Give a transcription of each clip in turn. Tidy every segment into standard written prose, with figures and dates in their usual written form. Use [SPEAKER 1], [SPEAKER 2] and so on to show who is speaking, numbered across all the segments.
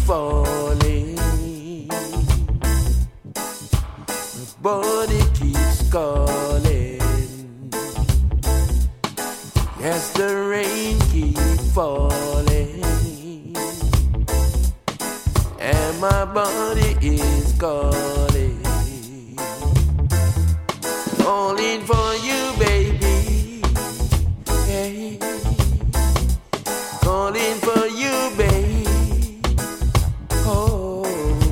[SPEAKER 1] falling. Body keeps calling. Yes, the rain keeps falling. And my body is calling. Calling for you, baby. Hey. Calling for you, baby. Oh.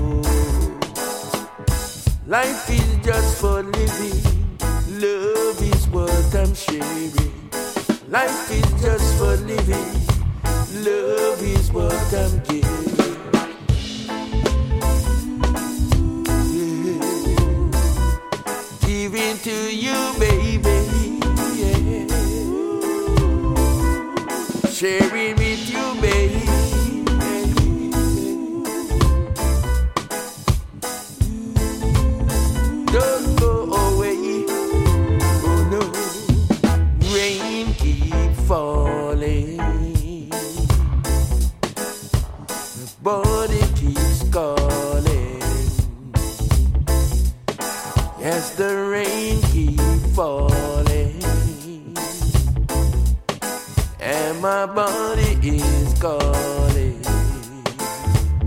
[SPEAKER 1] Life is just for living. Love is what I'm sharing. Life is just for living. Love is what I'm giving. Giving to you, baby. Yeah. Sharing with you, baby. Don't go away. Oh no. Rain keep falling. The body keeps calling. Yes, the rain keep falling. And my body is calling.